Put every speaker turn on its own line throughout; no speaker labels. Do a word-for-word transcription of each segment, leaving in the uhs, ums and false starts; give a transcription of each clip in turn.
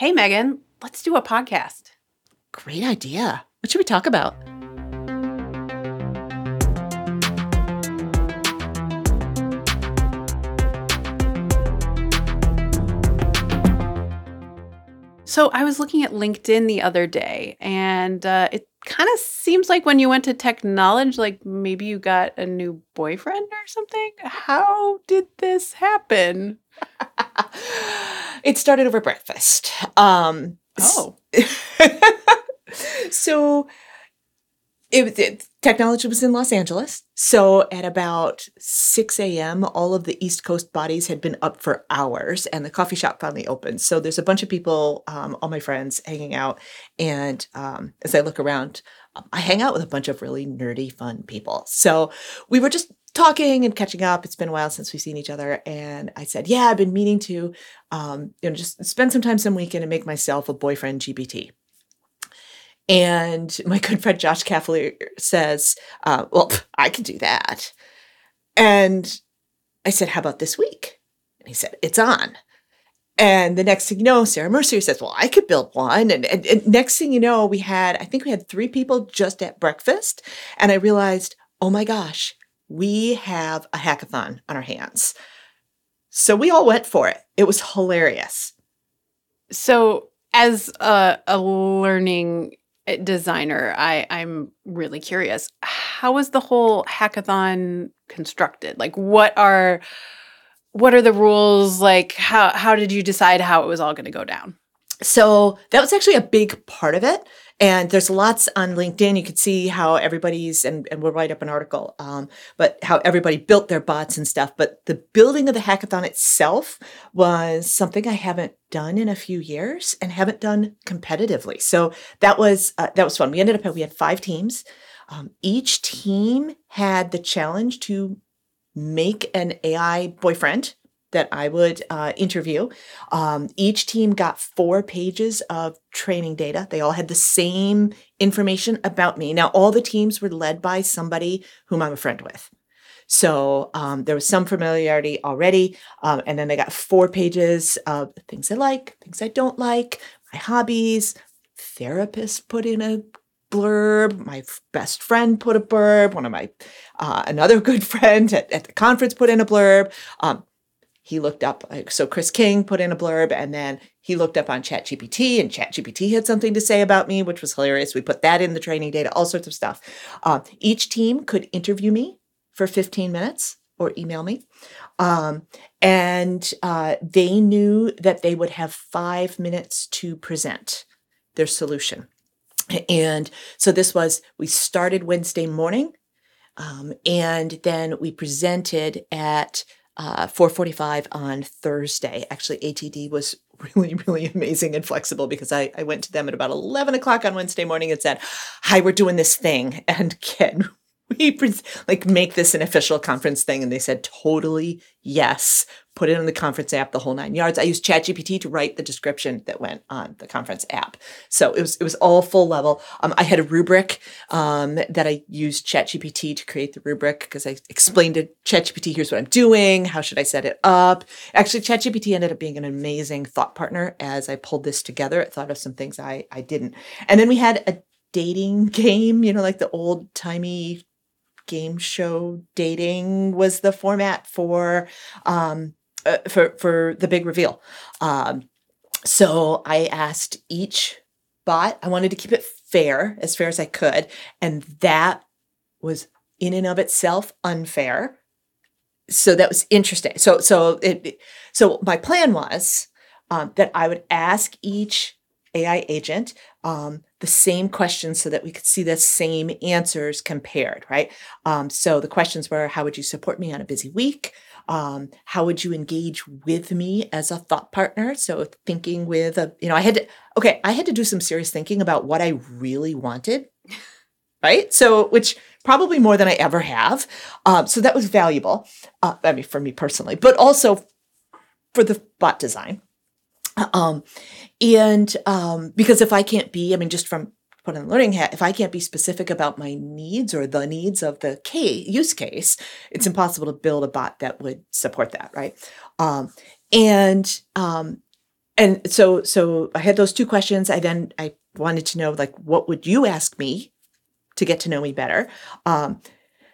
Hey, Megan, let's do a podcast.
Great idea. What should we talk about?
So I was looking at LinkedIn the other day, and uh, it kind of seems like when you went to Technology, like maybe you got a new boyfriend or something. How did this happen?
It started over breakfast. Um,
Oh.
so it was it, Technology was in Los Angeles. So at about six a.m., all of the East Coast bodies had been up for hours, and the coffee shop finally opened. So there's a bunch of people, um, all my friends, hanging out. And um, as I look around, um, I hang out with a bunch of really nerdy, fun people. So we were just talking and catching up. It's been a while since we've seen each other. And I said, yeah, I've been meaning to, um, you know, just spend some time some weekend and make myself a boyfriend G P T. And my good friend Josh Cavalier says, uh, well, I can do that. And I said, how about this week? And he said, it's on. And the next thing you know, Sarah Mercier says, well, I could build one. And, and, and next thing you know, we had, I think we had three people just at breakfast. And I realized, oh my gosh, we have a hackathon on our hands. So we all went for it. It was hilarious.
So as a, a learning designer, I, I'm really curious. How was the whole hackathon constructed? Like, what are what are the rules? Like, how how did you decide how it was all going to go down?
So that was actually a big part of it. And there's lots on LinkedIn. You could see how everybody's, and, and we'll write up an article, um, but how everybody built their bots and stuff. But the building of the hackathon itself was something I haven't done in a few years and haven't done competitively. So that was, uh, that was fun. We ended up, we had five teams. Um, each team had the challenge to make an A I boyfriend that I would uh, interview. Um, each team got four pages of training data. They all had the same information about me. Now, all the teams were led by somebody whom I'm a friend with. So um, there was some familiarity already. Um, and then they got four pages of things I like, things I don't like, my hobbies. Therapist put in a blurb. My best friend put a blurb. One of my, uh, another good friend at, at the conference put in a blurb. Um, He looked up, so Chris King put in a blurb, and then he looked up on ChatGPT, and ChatGPT had something to say about me, which was hilarious. We put that in the training data, all sorts of stuff. Uh, each team could interview me for fifteen minutes or email me. Um, and uh, they knew that they would have five minutes to present their solution. And so this was, we started Wednesday morning, um, and then we presented at Uh, four forty-five on Thursday. Actually, A T D was really, really amazing and flexible because I, I went to them at about eleven o'clock on Wednesday morning and said, hi, we're doing this thing. And can we pre- like make this an official conference thing? And they said, totally, yes. Put it in the conference app, the whole nine yards. I used ChatGPT to write the description that went on the conference app. So it was it was all full level. Um, I had a rubric um, that I used ChatGPT to create the rubric because I explained to ChatGPT, here's what I'm doing. How should I set it up? Actually, ChatGPT ended up being an amazing thought partner as I pulled this together. It thought of some things I, I didn't. And then we had a dating game, you know, like the old timey game show dating was the format for um, uh, for for the big reveal. Um, so I asked each bot. I wanted to keep it fair, as fair as I could, and that was in and of itself unfair. So that was interesting. So so it so my plan was um, that I would ask each A I agent um, the same questions so that we could see the same answers compared, right? Um, so the questions were, how would you support me on a busy week? Um, how would you engage with me as a thought partner? So thinking with, a, you know, I had to, okay, I had to do some serious thinking about what I really wanted, right? So, which probably more than I ever have. Um, so that was valuable, uh, I mean, for me personally, but also for the bot design. Um, and, um, because if I can't be, I mean, just from put on the learning hat, if I can't be specific about my needs or the needs of the case, use case, it's impossible to build a bot that would support that. Right. Um, and, um, and so so I had those two questions. I then I wanted to know, like, what would you ask me to get to know me better? Um,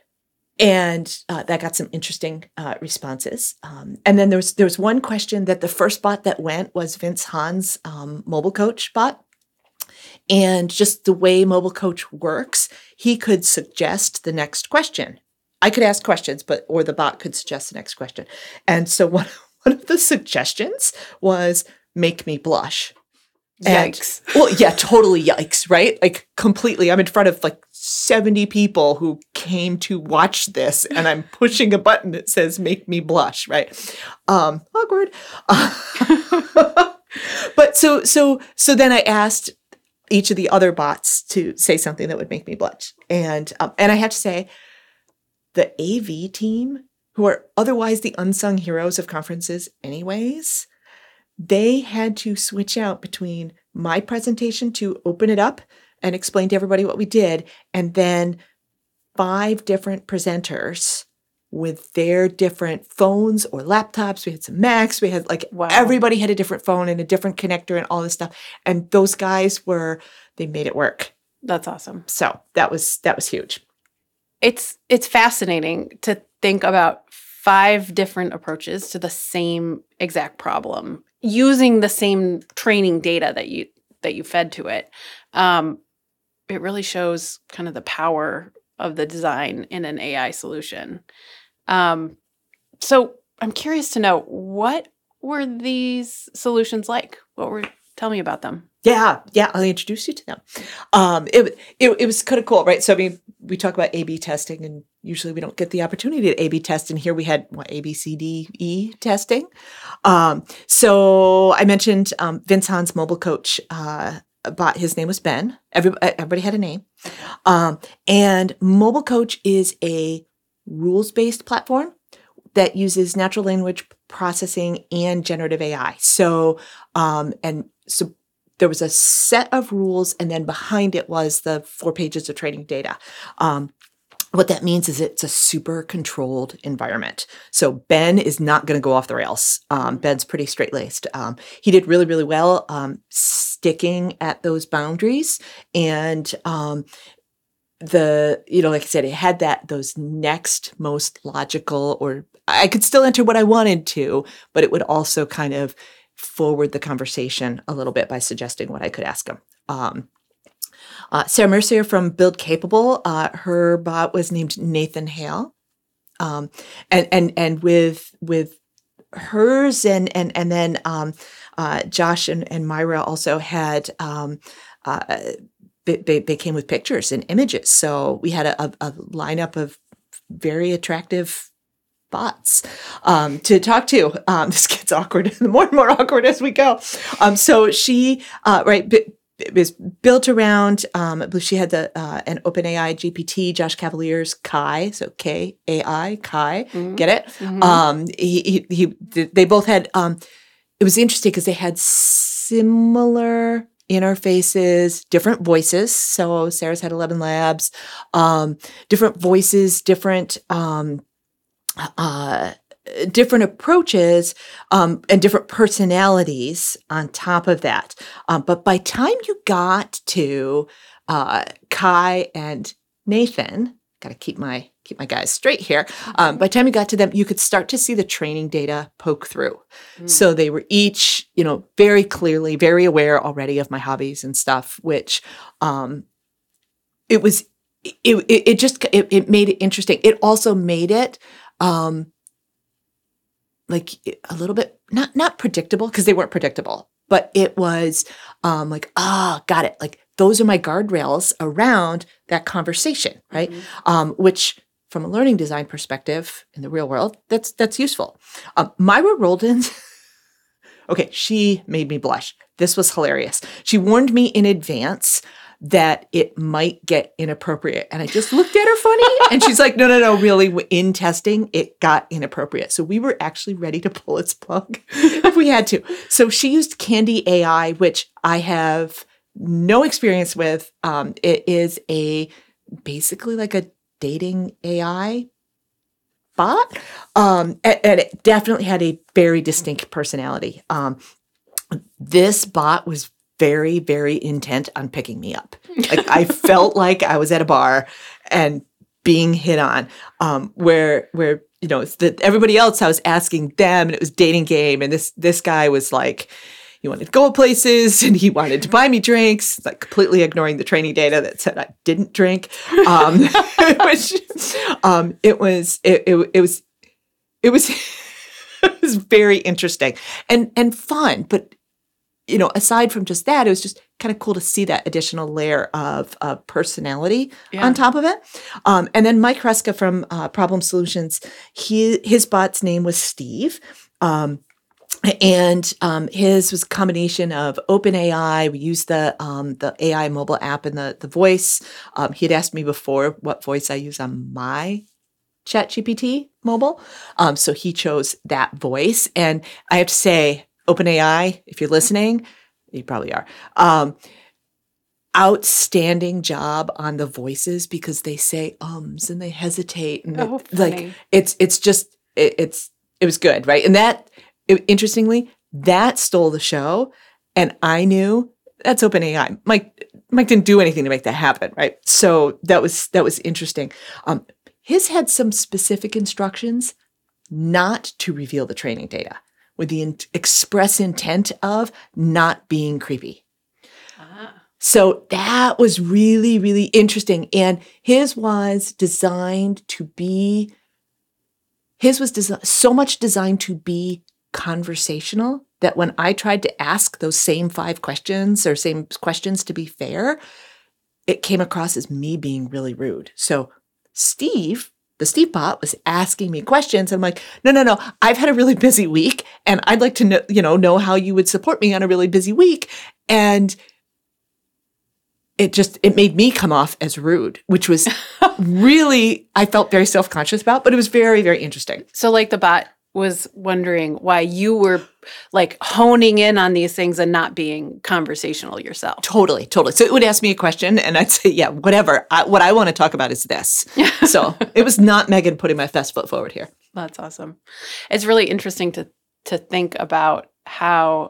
and uh, that got some interesting uh, responses. Um, and then there was there was one question that the first bot that went was Vince Hahn's um, mobile coach bot. And just the way Mobile Coach works, he could suggest the next question. I could ask questions, but or the bot could suggest the next question. And so one, one of the suggestions was make me blush. And,
Yikes.
well, yeah, totally yikes, right? Like completely. I'm in front of like seventy people who came to watch this, and I'm pushing a button that says make me blush, right? Um, awkward. Uh, but so so so then I asked each of the other bots to say something that would make me blush. And um, and I have to say, the A V team, who are otherwise the unsung heroes of conferences anyways, they had to switch out between my presentation to open it up and explain to everybody what we did, and then five different presenters with their different phones or laptops. We had some Macs. We had like
Wow.
everybody had a different phone and a different connector and all this stuff. And those guys were, they made it work.
That's awesome.
So that was, that was huge.
It's it's fascinating to think about five different approaches to the same exact problem using the same training data that you that you fed to it. Um, it really shows kind of the power of the design in an A I solution. Um, so I'm curious to know, what were these solutions like? What were, tell me about them.
Yeah, yeah, I'll introduce you to them. Um, it, it it was kind of cool, right? So I mean, we talk about A B testing, and usually we don't get the opportunity to A B test. And here we had what, A B C D E testing. Um, so I mentioned um, Vince Hahn's mobile coach uh, bot. His name was Ben. Every, everybody had a name. Um, and Mobile Coach is a rules-based platform that uses natural language processing and generative A I. So, um, and so there was a set of rules, and then behind it was the four pages of training data. Um, what that means is it's a super controlled environment. So Ben is not going to go off the rails. Um, Ben's pretty straight-laced. Um, he did really, really well um, sticking at those boundaries. And um, the, you know, like I said, it had that, those next most logical, or I could still enter what I wanted to, but it would also kind of forward the conversation a little bit by suggesting what I could ask him. Um, uh, Sarah Mercier from Build Capable, uh, her bot was named Nathan Hale. Um, and, and, and with, with hers and, and, and then, um, uh, Josh and, and Myra also had, um, uh, they, they, they came with pictures and images. So we had a, a, a lineup of very attractive bots um, to talk to. Um, this gets awkward, more and more awkward as we go. Um, so she, uh, right, b- it was built around, um, I believe she had the uh, an OpenAI G P T, Josh Cavalier's Kai, so K A I, Kai, mm-hmm. Get it? Mm-hmm. Um, he, he, he, they both had, um, it was interesting because they had similar interfaces, different voices. So Sarah's had eleven labs, um, different voices, different, um, uh, different approaches, um, and different personalities on top of that. Um, but by time you got to, uh, Kai and Nathan, got to keep my, keep my guys straight here. Um, by the time you got to them, you could start to see the training data poke through. Mm. So they were each, you know, very clearly, very aware already of my hobbies and stuff, which, um, it was, it, it, it just, it, it made it interesting. It also made it, um, like a little bit, not, not predictable, because they weren't predictable, but it was, um, like, ah, got it. Like, those are my guardrails around that conversation, right? Mm-hmm. Um, which from a learning design perspective in the real world, that's, that's useful. Um, Myra Roldan, okay, she made me blush. This was hilarious. She warned me in advance that it might get inappropriate. And I just looked at her funny, and she's like, no, no, no, really, in testing, it got inappropriate. So we were actually ready to pull its plug if we had to. So she used Candy A I, which I have no experience with. Um, it is a basically like a dating A I bot. Um, and, and it definitely had a very distinct personality. Um, This bot was very, very intent on picking me up. Like I felt like I was at a bar and being hit on, um, where where you know it's that everybody else I was asking them, and it was dating game, and this this guy was like, he wanted to go places and he wanted to buy me drinks, like completely ignoring the training data that said I didn't drink. Um, which um, it was it, it it was it was it was very interesting and and fun, but. You know, aside from just that, it was just kind of cool to see that additional layer of, of personality yeah. on top of it. Um, and then Mike Hreska from uh, Problem Solutions, he his bot's name was Steve. Um, and um, his was a combination of OpenAI. We used the um, the A I mobile app and the, the voice. Um, he had asked me before what voice I use on my ChatGPT mobile. Um, so he chose that voice. And I have to say, OpenAI, if you're listening, you probably are. Um, outstanding job on the voices because they say ums and they hesitate and
oh,
it, like it's it's just it, it's it was good, right? And that it, interestingly, that stole the show, and I knew that's OpenAI. Mike Mike didn't do anything to make that happen, right? So that was that was interesting. Um, his had some specific instructions not to reveal the training data, with the in- express intent of not being creepy. Ah. So that was really, really interesting. And his was designed to be, his was desi- so much designed to be conversational that when I tried to ask those same five questions or same questions to be fair, it came across as me being really rude. So Steve, the Steve bot, was asking me questions. I'm like, no, no, no. I've had a really busy week, and I'd like to know, you know, know how you would support me on a really busy week. And it just it made me come off as rude, which was really I felt very self-conscious about, but it was very, very interesting.
So, like the bot was wondering why you were like honing in on these things and not being conversational yourself.
Totally, totally. So it would ask me a question and I'd say, yeah, whatever. I, what I want to talk about is this. So it was not Megan putting my best foot forward here.
That's awesome. It's really interesting to to think about how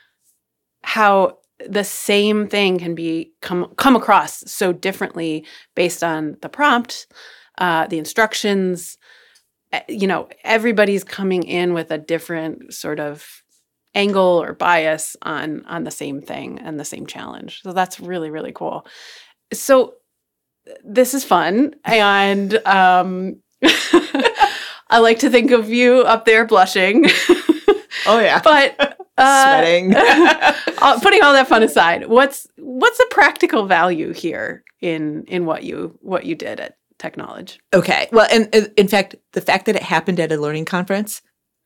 how the same thing can be come come across so differently based on the prompt, uh, the instructions. You know, everybody's coming in with a different sort of angle or bias on on the same thing and the same challenge. So that's really, really cool. So this is fun. And um, I like to think of you up there blushing.
Oh, yeah.
But uh,
sweating.
Putting all that fun aside, what's what's the practical value here in in what you what you did at Technology?
Okay. Well, and uh, in fact, the fact that it happened at a learning conference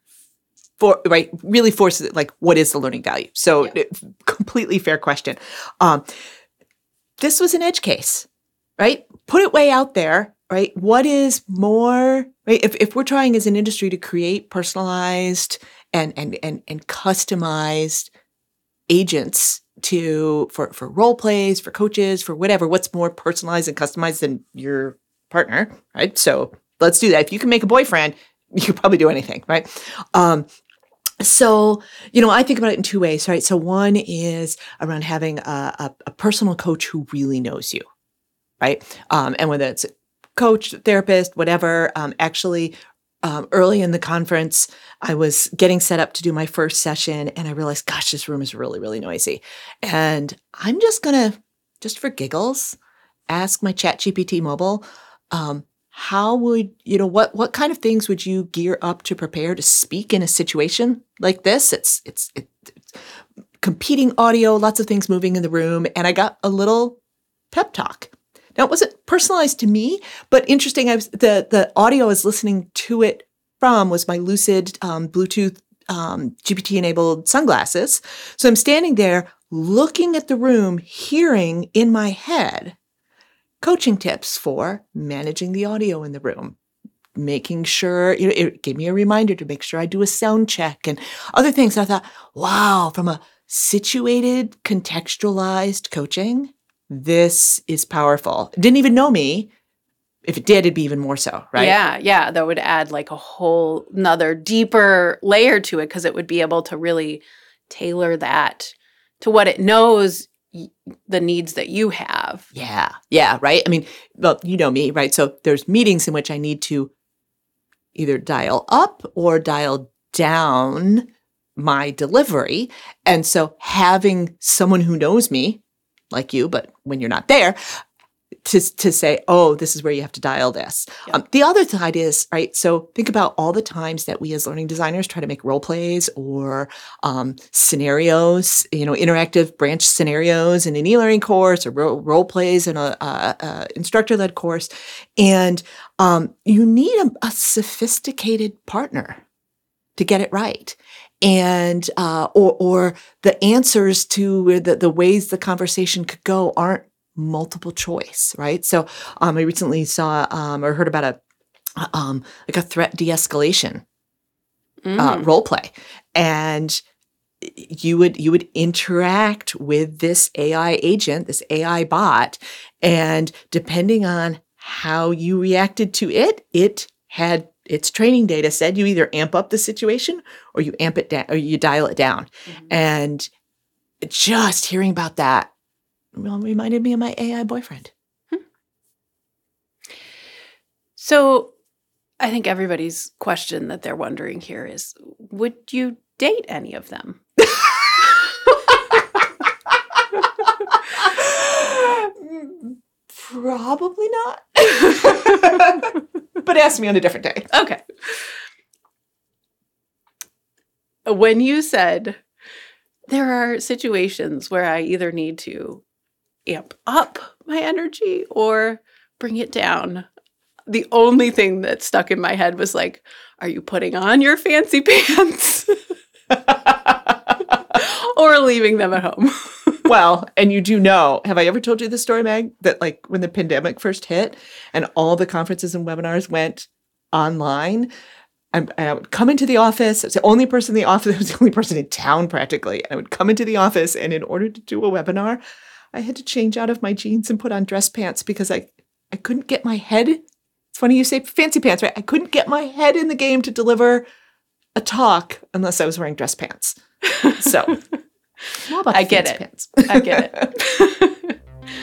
for right really forces it, like, what is the learning value? So yeah. it, completely fair question. Um, this was an edge case, right? Put it way out there, right? What is more, right? If, if we're trying as an industry to create personalized and, and, and, and customized agents to, for, for role plays, for coaches, for whatever, what's more personalized and customized than your partner, right? So let's do that. If you can make a boyfriend, you could probably do anything, right? Um, so, you know, I think about it in two ways, right? So one is around having a, a, a personal coach who really knows you, right? Um, and whether it's a coach, therapist, whatever, um, actually, um, early in the conference, I was getting set up to do my first session and I realized, gosh, this room is really, really noisy. And I'm just going to, just for giggles, ask my ChatGPT mobile, Um, how would, you know, what, what kind of things would you gear up to prepare to speak in a situation like this? It's, it's, it's competing audio, lots of things moving in the room. And I got a little pep talk. Now, it wasn't personalized to me, but interesting. I was, the, the audio I was listening to it from was my Lucid um, Bluetooth um, G P T-enabled sunglasses. So I'm standing there looking at the room, hearing in my head coaching tips for managing the audio in the room, making sure, you know, it gave me a reminder to make sure I do a sound check and other things. And I thought, wow, from a situated, contextualized coaching, this is powerful. It didn't even know me. If it did, it'd be even more so, right?
Yeah, yeah. That would add like a whole another deeper layer to it because it would be able to really tailor that to what it knows y- the needs that you have.
Yeah. Yeah. Right. I mean, well, you know me, right? So there's meetings in which I need to either dial up or dial down my delivery. And so having someone who knows me, like you, but when you're not there, to, to say, oh, this is where you have to dial this.
Yep.
Um, the other side is, right, so think about all the times that we as learning designers try to make role plays or um, scenarios, you know, interactive branch scenarios in an e-learning course or ro- role plays in a, a, a instructor-led course. And um, you need a, a sophisticated partner to get it right. And, uh, or, or the answers to the, the ways the conversation could go aren't multiple choice, right? So, um, I recently saw, um, or heard about a, um, like a threat de-escalation,
Mm.
uh, role play. And you would, you would interact with this A I agent, this A I bot, and depending on how you reacted to it, it had its training data said you either amp up the situation or you amp it down or you dial it down.
Mhm.
And just hearing about that, well, reminded me of my A I boyfriend.
So I think everybody's question that they're wondering here is, would you date any of them?
Probably not. But ask me on a different day.
Okay. When you said there are situations where I either need to amp up my energy or bring it down, the only thing that stuck in my head was like, are you putting on your fancy pants or leaving them at home?
Well, and you do know, have I ever told you this story, Meg, that like when the pandemic first hit and all the conferences and webinars went online, I, I would come into the office. I was the only person in the office. I was the only person in town practically. I would come into the office, and in order to do a webinar, I had to change out of my jeans and put on dress pants because I, I couldn't get my head. It's funny you say fancy pants, right? I couldn't get my head in the game to deliver a talk unless I was wearing dress pants. So how about
I
the
get
fancy
it.
pants?
I get it.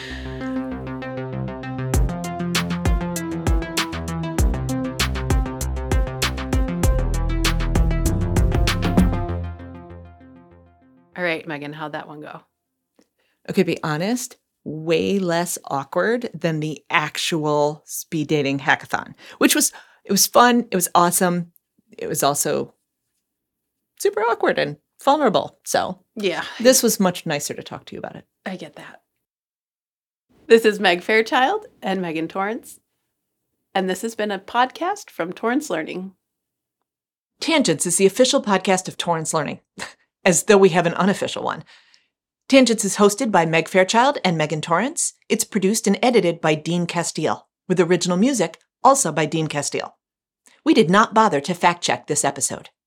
All right, Megan, how'd that one go?
Okay, to be honest, way less awkward than the actual speed dating hackathon, which was, it was fun. It was awesome. It was also super awkward and vulnerable. So
Yeah,
this was much nicer to talk to you about it.
I get that. This is Meg Fairchild and Megan Torrance, and this has been a podcast from Torrance Learning.
Tangents is the official podcast of Torrance Learning, as though we have an unofficial one. Tangents is hosted by Meg Fairchild and Megan Torrance. It's produced and edited by Dean Castile, with original music also by Dean Castile. We did not bother to fact check this episode.